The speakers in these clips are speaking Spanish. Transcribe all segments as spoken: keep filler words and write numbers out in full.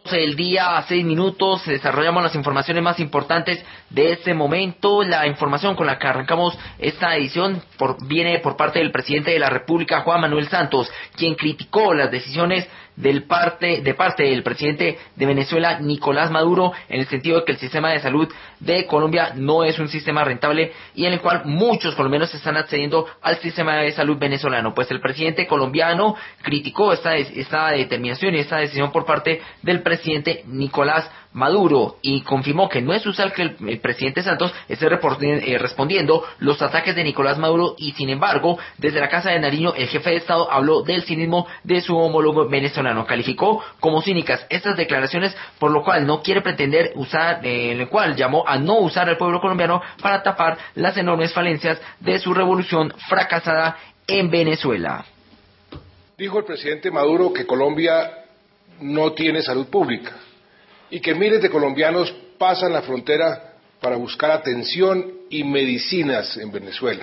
El día a seis minutos desarrollamos las informaciones más importantes de este momento. La información con la que arrancamos esta edición por, viene por parte del presidente de la República, Juan Manuel Santos, quien criticó las decisiones del parte, de parte del presidente de Venezuela, Nicolás Maduro, en el sentido de que el sistema de salud de Colombia no es un sistema rentable y en el cual muchos colombianos están accediendo al sistema de salud venezolano. Pues el presidente colombiano criticó esta, esta determinación y esta decisión por parte del presidente Nicolás Maduro y confirmó que no es usual que el, el presidente Santos esté eh, respondiendo los ataques de Nicolás Maduro y sin embargo desde la Casa de Nariño el jefe de Estado habló del cinismo de su homólogo venezolano, calificó como cínicas estas declaraciones, por lo cual no quiere pretender usar, eh, en el cual llamó a no usar al pueblo colombiano para tapar las enormes falencias de su revolución fracasada en Venezuela. Dijo el presidente Maduro que Colombia no tiene salud pública y que miles de colombianos pasan la frontera para buscar atención y medicinas en Venezuela.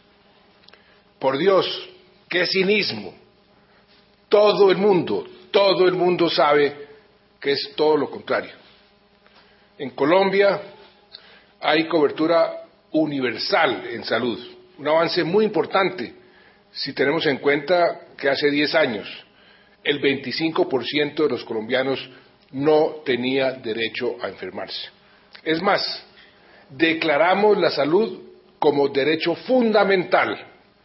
Por Dios, qué cinismo. Todo el mundo, todo el mundo sabe que es todo lo contrario. En Colombia hay cobertura universal en salud, un avance muy importante si tenemos en cuenta que hace diez años el veinticinco por ciento de los colombianos no tenía derecho a enfermarse. Es más, declaramos la salud como derecho fundamental.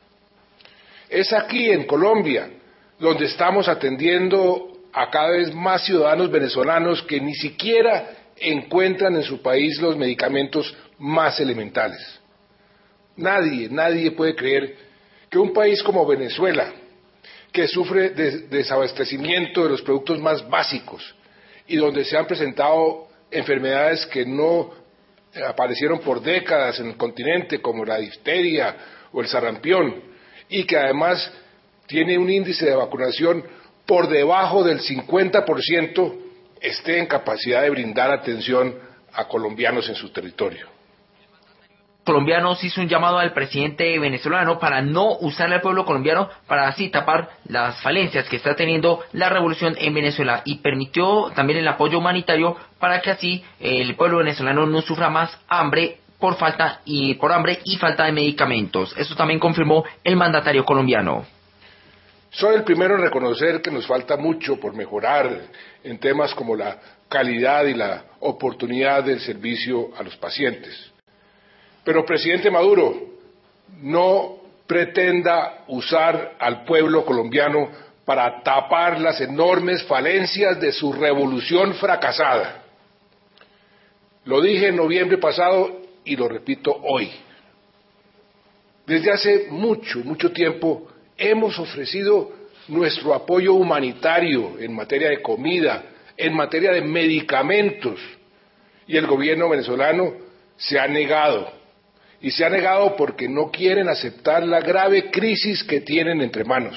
Es aquí en Colombia donde estamos atendiendo a cada vez más ciudadanos venezolanos que ni siquiera encuentran en su país los medicamentos más elementales. Nadie, nadie puede creer que un país como Venezuela, que sufre de desabastecimiento de los productos más básicos y donde se han presentado enfermedades que no aparecieron por décadas en el continente, como la difteria o el sarampión, y que además tiene un índice de vacunación por debajo del cincuenta por ciento, esté en capacidad de brindar atención a colombianos en su territorio. Colombianos hizo un llamado al presidente venezolano para no usar al pueblo colombiano para así tapar las falencias que está teniendo la revolución en Venezuela y permitió también el apoyo humanitario para que así el pueblo venezolano no sufra más hambre por falta y por hambre y falta de medicamentos. Eso también confirmó el mandatario colombiano. Soy el primero en reconocer que nos falta mucho por mejorar en temas como la calidad y la oportunidad del servicio a los pacientes. Pero, presidente Maduro, no pretenda usar al pueblo colombiano para tapar las enormes falencias de su revolución fracasada. Lo dije en noviembre pasado y lo repito hoy. Desde hace mucho, mucho tiempo hemos ofrecido nuestro apoyo humanitario en materia de comida, en materia de medicamentos, y el gobierno venezolano se ha negado. Y se ha negado porque no quieren aceptar la grave crisis que tienen entre manos.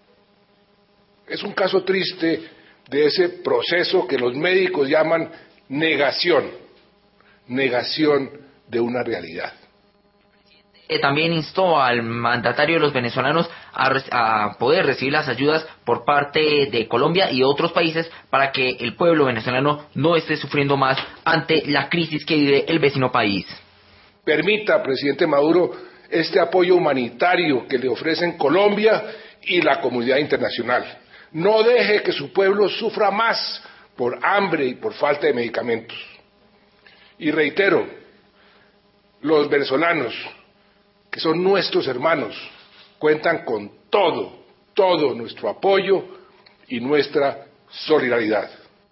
Es un caso triste de ese proceso que los médicos llaman negación, negación de una realidad. También instó al mandatario de los venezolanos a, a poder recibir las ayudas por parte de Colombia y otros países para que el pueblo venezolano no esté sufriendo más ante la crisis que vive el vecino país. Permita, presidente Maduro, este apoyo humanitario que le ofrecen Colombia y la comunidad internacional. No deje que su pueblo sufra más por hambre y por falta de medicamentos. Y reitero, los venezolanos, que son nuestros hermanos, cuentan con todo, todo nuestro apoyo y nuestra solidaridad.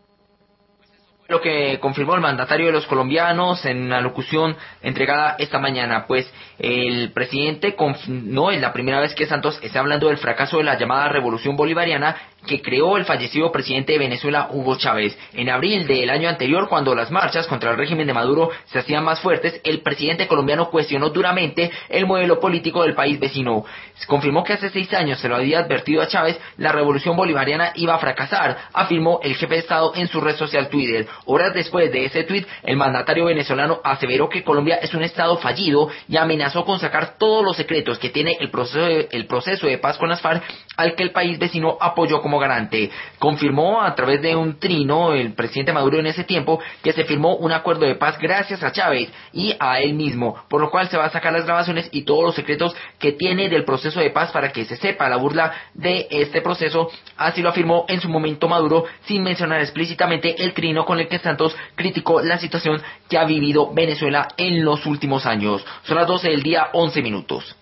Lo que confirmó el mandatario de los colombianos en una locución entregada esta mañana, pues el presidente no es la primera vez que Santos está hablando del fracaso de la llamada revolución bolivariana que creó el fallecido presidente de Venezuela, Hugo Chávez. En abril del año anterior, cuando las marchas contra el régimen de Maduro se hacían más fuertes, el presidente colombiano cuestionó duramente el modelo político del país vecino. Confirmó que hace seis años se lo había advertido a Chávez, la revolución bolivariana iba a fracasar, afirmó el jefe de Estado en su red social Twitter. Horas después de ese tuit, el mandatario venezolano aseveró que Colombia es un estado fallido y amenazó con sacar todos los secretos que tiene el proceso de, el proceso de paz con las FARC, al que el país vecino apoyó como como garante. Confirmó a través de un trino el presidente Maduro en ese tiempo que se firmó un acuerdo de paz gracias a Chávez y a él mismo, por lo cual se va a sacar las grabaciones y todos los secretos que tiene del proceso de paz para que se sepa la burla de este proceso. Así lo afirmó en su momento Maduro, sin mencionar explícitamente el trino con el que Santos criticó la situación que ha vivido Venezuela en los últimos años. Son las doce del día, once minutos.